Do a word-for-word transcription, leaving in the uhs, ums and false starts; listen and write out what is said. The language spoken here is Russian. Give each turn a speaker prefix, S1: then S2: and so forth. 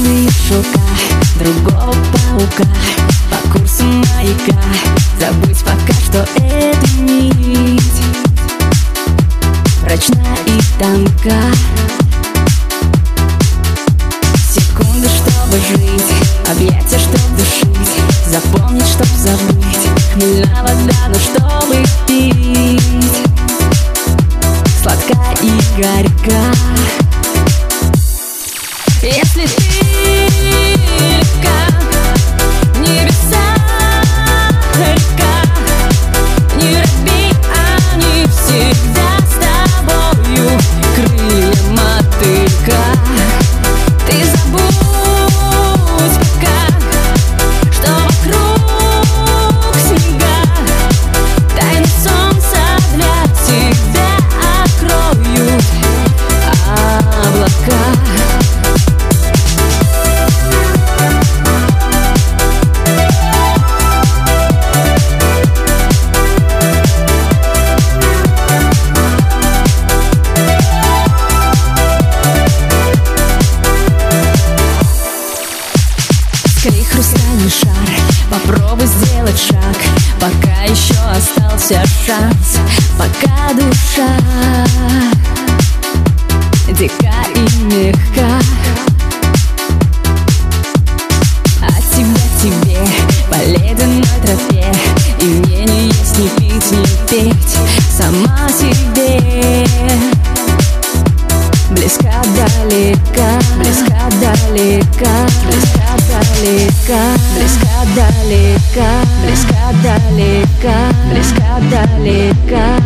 S1: красные шелка другого паука по курсу маяка. Забыть пока что эту нить, прочна и тонка. Секунды, чтобы жить, объятия, чтоб душить, запомнить, чтоб забыть, хмельная вода, но чтобы пить, сладка и горька. Если ты легка, небеса далека, не робей, они всегда с тобою, крылья мотылька. Ты забудь пока, что вокруг снега, тайны солнца для тебя откроют облака. Скорей хрустальный шар, попробуй сделать шаг, пока еще остался шанс, пока душа дика и мягка. От тебя тебе по ледяной тропе, и мне не есть, не пить, не петь, сама себе близка далека, близка далека, близка далека, близка далека, близка далека, близка далека.